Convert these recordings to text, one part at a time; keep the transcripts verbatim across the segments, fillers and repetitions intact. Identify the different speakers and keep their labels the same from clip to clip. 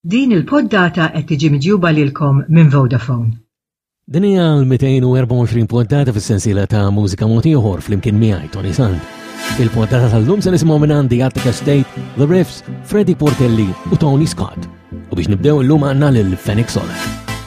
Speaker 1: Din il-poddata qed tiġi miġjuba lilkom minn Vodafone.
Speaker 2: Din hija l-mejtejn u erba' u għoxrin puntata fis-sensiela ta' mużika mod ieħor flimkien miegħi Tony Sant. Il-puntata tal-lum se nisimgħu minn għandi Attica State, The Riffs, Freddie Portelli u Tony Scott. U biex nibdew illum għandna lil Phoenix Solar.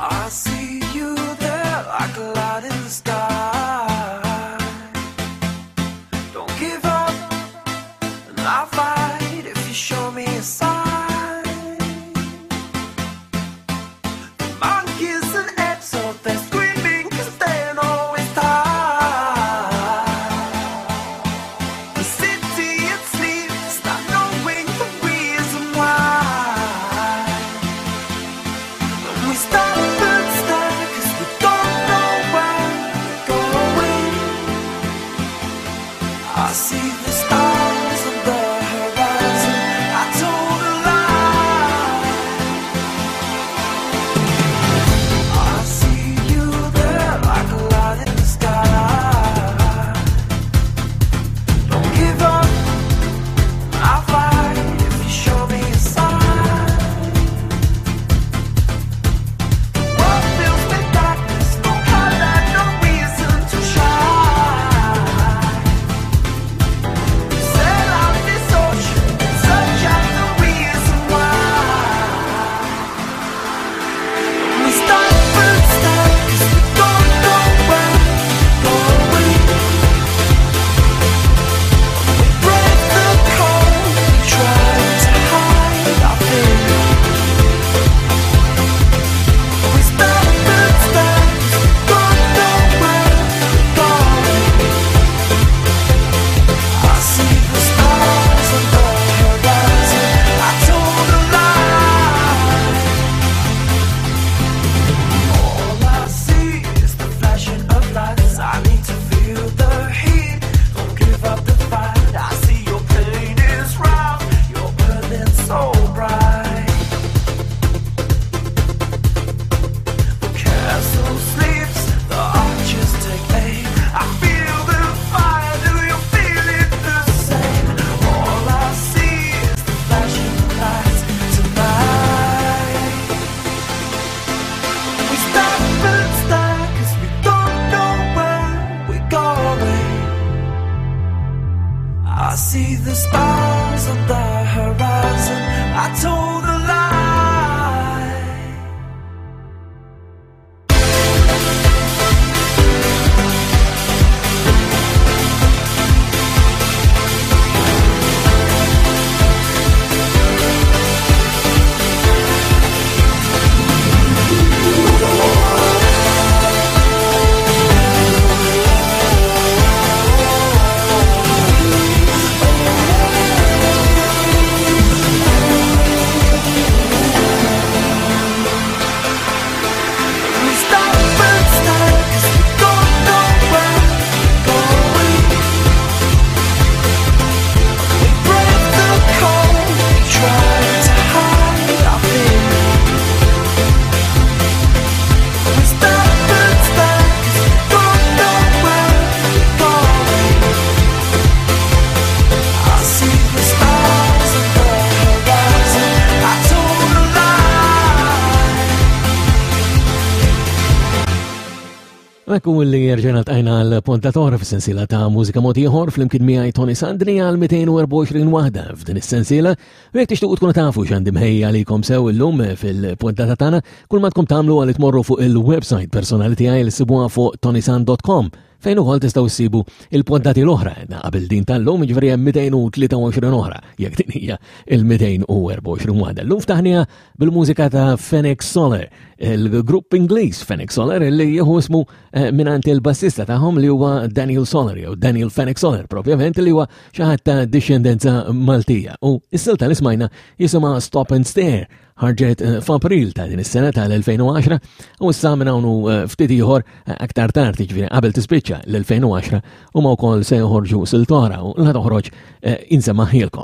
Speaker 2: Ekku li rġena tajna l-puntatora f-sensila ta' mużika mod ieħor fl-imkien miegħi Tony Sandri għal mejtejn u erba' u għoxrin waħda f'din is-sensiela. U jekk tixtiequ tkunu tafu x'għandi mħejja għalikom sew illum fil-puntata tagħna, kull ma tkom tagħmlu għal tmorru fuq il-website personali tiegħi li sibuha fuq tonysand dot com fejn ukoll tistgħu ssibu il-puntati l-oħra qabel din tal-lum jiġifieri hemm mejtejn u tlieta u għoxrin oħra jekk din hija il-mejtejn u erba' u għoxrin waħda. Llum ftaħniha bil-mużika ta' Phoenix Solar, il-grupp Ingliż Phoenix Solar li jieħu ismu minant il-bassista tagħhom li huwa Daniel Solar jew Daniel Phoenix Solar propjament li huwa xi ħadd ta' discendenza Maltija. U s-silta li smajna jisimha Stop and Stare ħarġet f'April ta' din is-sena tal-elfejn u għaxra u issa minn hawn ftit ieħor aktar tard jiġifieri qabel tispiċċa l-elfejn u għaxra huma wkoll se joħorġu siltora u la toħroġ insemmaħilkom.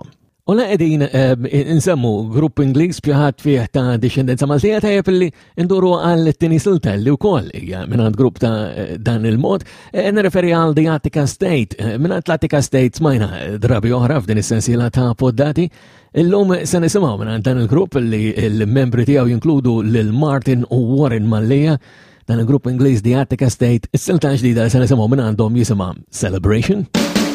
Speaker 2: U la qegħdin insemmu grupp Ingliż pjaħat fih ta' discendenza Maltija tajjeb li nduru għal t-tieni silta li wkoll hija mingħand grupp ta' dan il-mod. Nirreferi għal The Attica State. Mingħand l-Attica State smajna drabi oħra f'din is-sensiela ta' poddati. Illum se nisimgħu mingħand dan il-grupp li l-membri tiegħu jinkludu lil Martin u Warren Malleja. Dan il-grupp Ingliż The Attica State, is-silta ġdida se nisimgħu minn għandhom jisimha Celebration.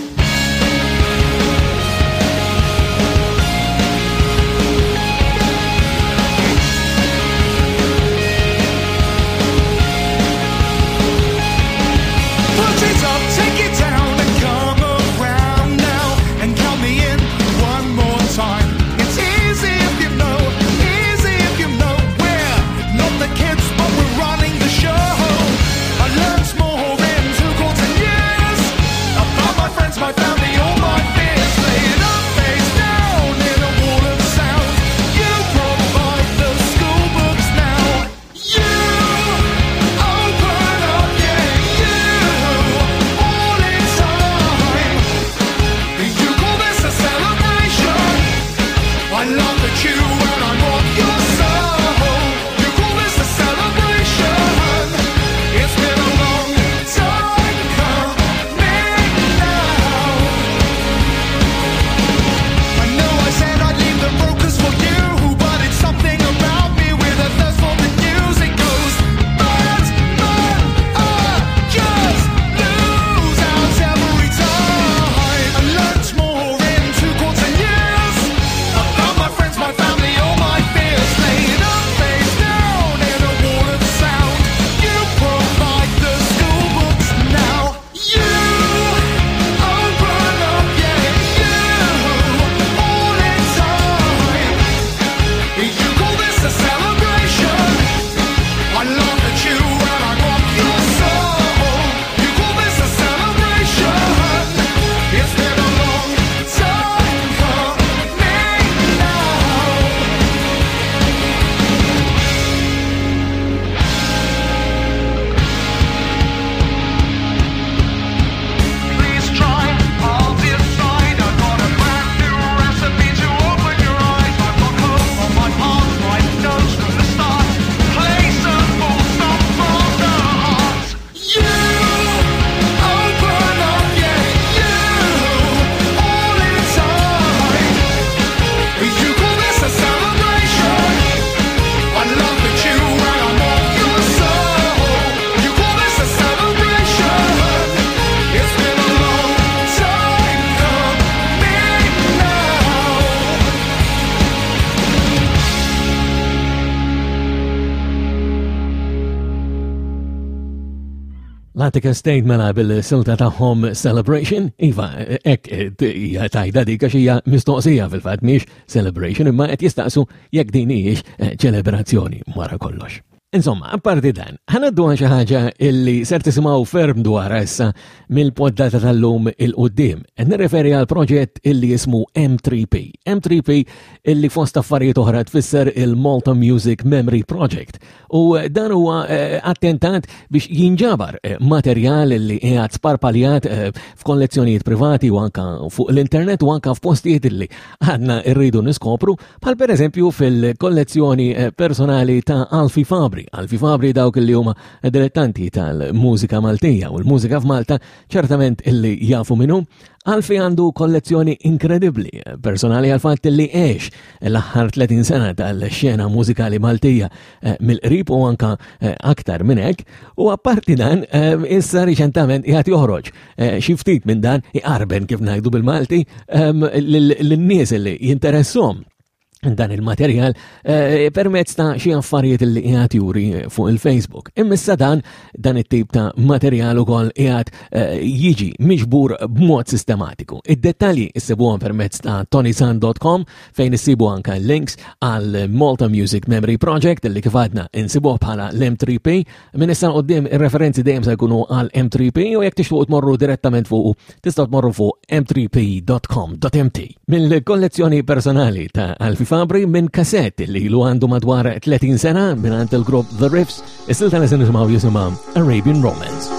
Speaker 2: L-Attica State mela bil-silta taħħom Celebration, iva, ek tajda dika xija mistoqsija fil-fat miex Celebration, imma qed jistaqsu jekk din hijiex ċelebrazzjoni wara kollox. Insomma, apparti dan, ħanaddu għan xi ħaġa illi ser tisimgħu ferm dwar issa mill-poddata tal-lum il-qudiem. Nirreferi għal proġett illi jismu M three P. M three P illi fost affarijiet oħra tfisser il-Malta Music Memory Project. U dan huwa eh, attentat biex jinġabar eh, materjal illi qiegħed sparpaljat eh, f'kollezzjonijiet privati u anka fuq l-internet u anka f'postijiet illi għadna rridu niskopru, bħal pereżempju fil-kollezzjoni eh, personali ta' Alfie Fabri. Alfie Fabri dawk li huma dilettanti tal-mużika Maltija u l-mużika f'Malta ċertament illi jafu minnu. Alfie għandu kollezzjoni inkredibbli, personali għal fatt li għex l-aħħar tletin sena tal-xena mużikali Maltija eh, mill-qrib u anka eh, aktar minn hekk. U apparti dan, eh, issa riċentament qiegħed joħroġ eh, xi ftit minn dan iqarben kif ngħidu bil-Malti eh, lin-nies li jinteressom dan il-materjal eh, permezz ta' xi affarijiet li qiegħed juri fuq il-Facebook. Immissa dan dan it-tip ta' materjal ukoll qiegħed eh, jiġi miġbur b'mod sistematiku. Id-dettalji issibuhom permezz ta' tonysan dot com fejn issibu anke links għal Malta Music Memory Project li kif għadna insibuh bħala l-M three P. Min issa qudiem ir-referenzi dejjem se jkunu għal M three P u jekk tixtuqu tmorru direttament fuq tistgħu tmorru fuq m three p dot com dot m t. Mill-kollezzjoni personali ta' Alfie Fabri minn kassett li lu għandu madwar tletin sena minn għand il-grupp The Riffs, is-silta li se nisimgħu jisimha Arabian Romance.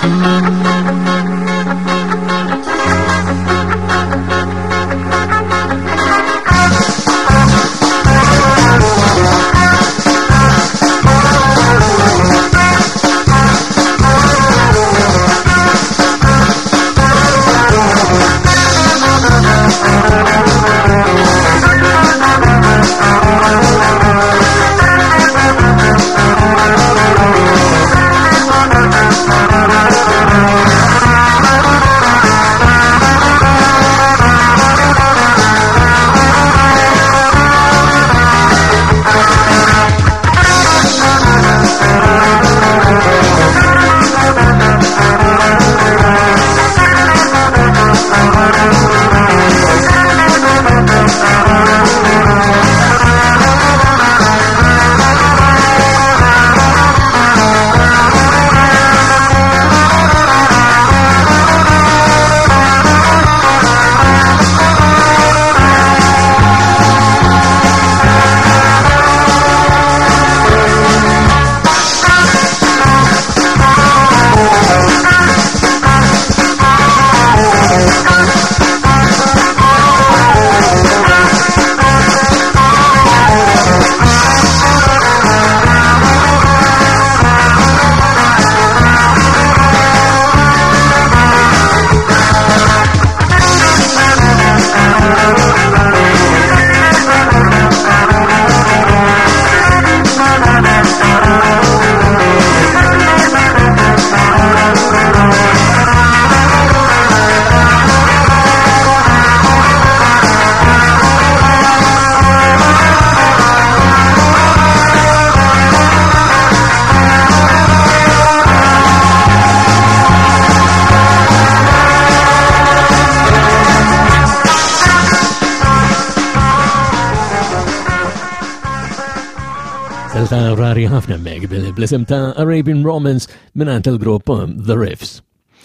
Speaker 2: ta' rari ħafna meg bil-blisem ta' Arabian Romance minant il-grupp The Riffs.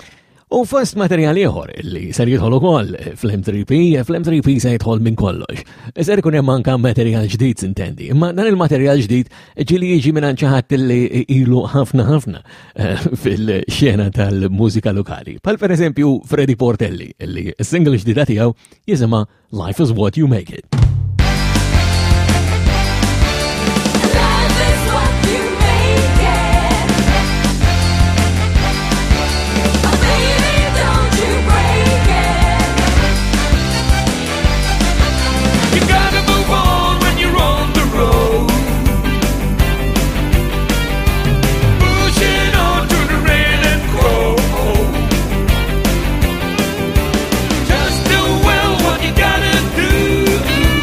Speaker 2: U fost materjal ieħor li ser jidħol ukoll fl-M three P, fl-M three P se jidħol minn kollox. Ser ikun hemm anke materjal ġdid sintendi, imma dan il-materjal ġdid ġieli jiġi minn xi ħadd li ilu ħafna ħafna fil-xena tal-mużika lokali. Bħal pereżempju Freddie Portelli, li s-single ġdida tiegħu jisimha Life is What You Make It.
Speaker 3: Just do well what you gotta do.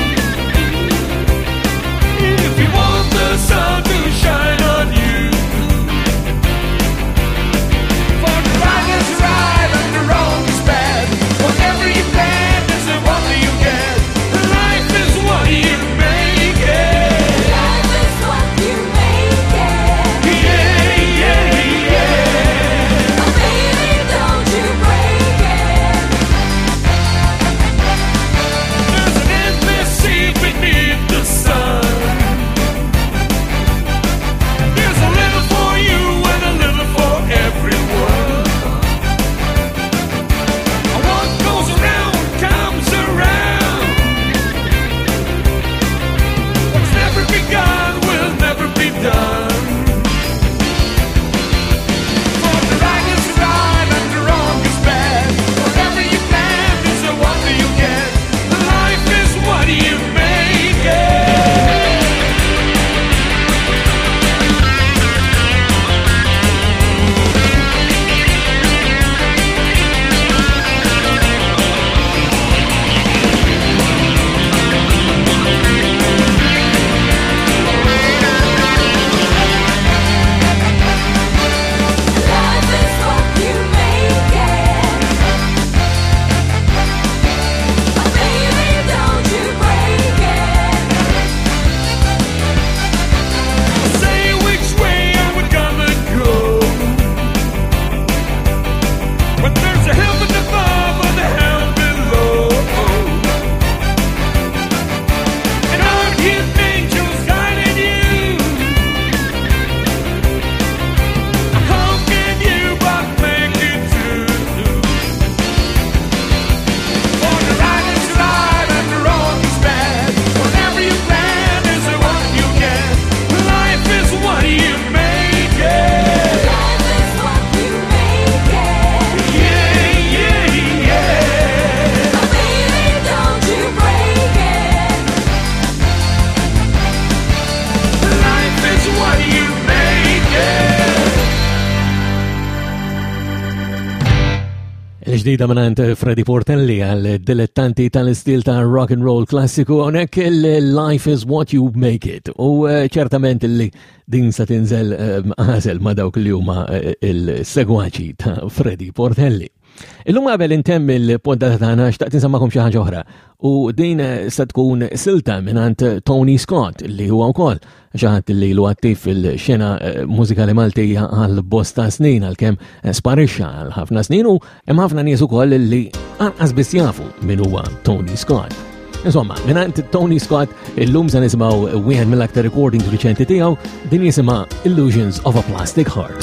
Speaker 2: ġdida minant Freddy Portelli għal dilettanti tal-istil ta' rock and roll klassiku hawnhekk il-Life is what you make it. U ċertament li din sa tinżel għażel ma' dawk li huma il-segwaċi ta' Freddy Portelli. Illum qabel intemm il-poddata tagħna xtaqt insemmakom xi ħaġa oħra u din se tkun silta minant Tony Scott li huwa wkoll xi ħadd li lu attiv fil-xena mużikali Malti għal bosta snin għalkemm sparixxa għal ħafna snin u hemm ħafna nies ukoll li anqas biss jafu min huwa Tony Scott. Insomma, minant Tony Scott illum se nisimgħu wieħed mill-aktar recordings riċenti tiegħu din jisimha Illusions of a Plastic Heart.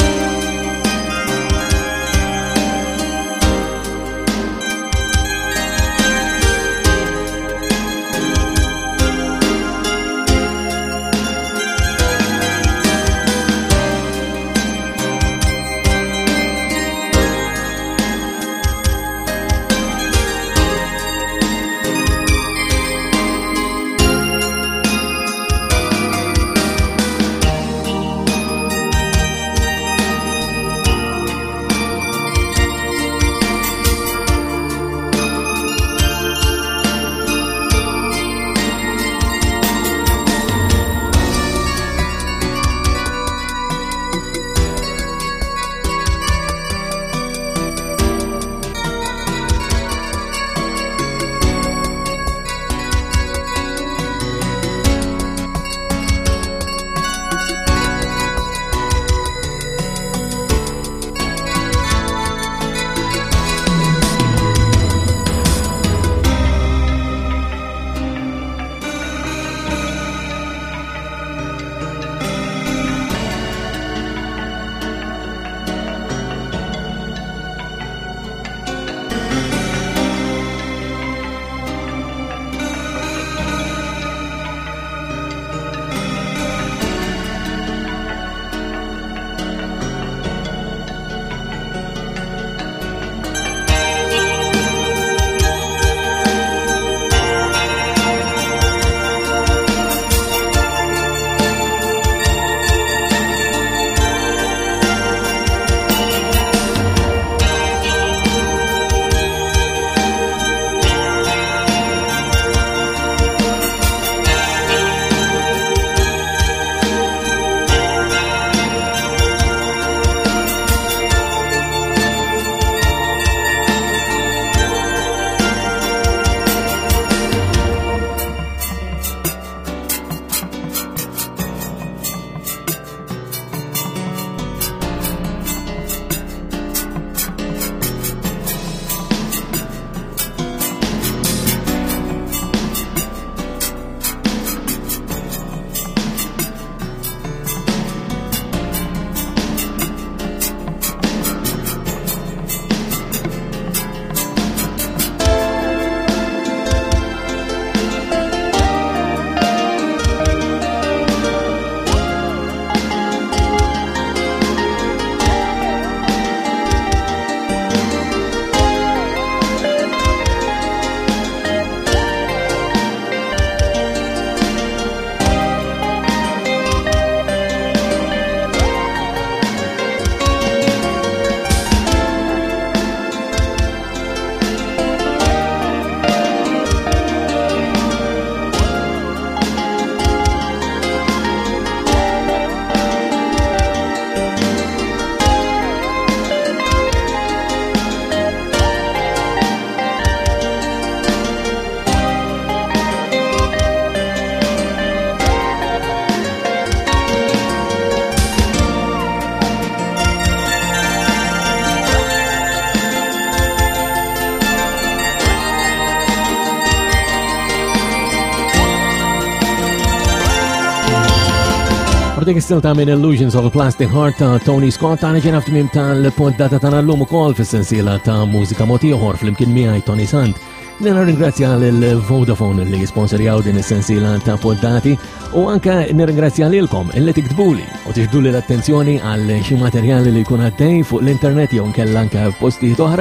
Speaker 2: dik istil ta' minn Illusions of a Plastic Heart ta' Tony Scott għana ġena f'timim tal-poddata ta' l-lum u kol fil-sensiela ta' mużika motiħor fl-imkien miħaj Tony Sant. Nena ringrazzja l-Vodafone li jisponsorjaw din is-sensiela ta' poddati u anka nirringrazzja lilkom illi tiktbuli u tiġdu li l-attenzjoni għal xi materjali li jkun għaddej fuq l-internet jew nkella anke f'postijiet oħra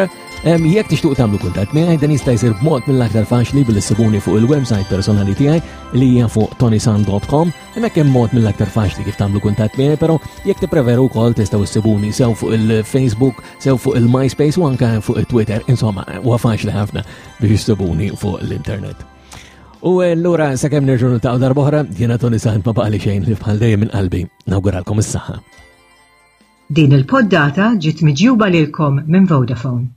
Speaker 2: Jekk tixtuq tagħmlu kuntatt miegħi dan jista' jsir b'mod mill-aktar faċli bil-issibuni fuq il-website personali tiegħi li hija fuq tonysan dot com. Hemmhekk hemm mod mill-aktar faċli kif tagħmlu kuntatt miegħi, però jekk tippreferu wkoll tistgħu issibuni sew fuq il-Facebook, sew fuq il-MySpace u anke fuq it-Twitter, insomma huwa faċli ħafna biex issibuni fuq l-internet. U allura sakemm nerġgħu niltaqgħu darba oħra, jiena Tony Sant ma baqali xejn li bħal dejjem minn qalbi nawguralkom is-saħħa.
Speaker 1: Din il-poddata ġiet miġjuba lilkom minn Vodafone.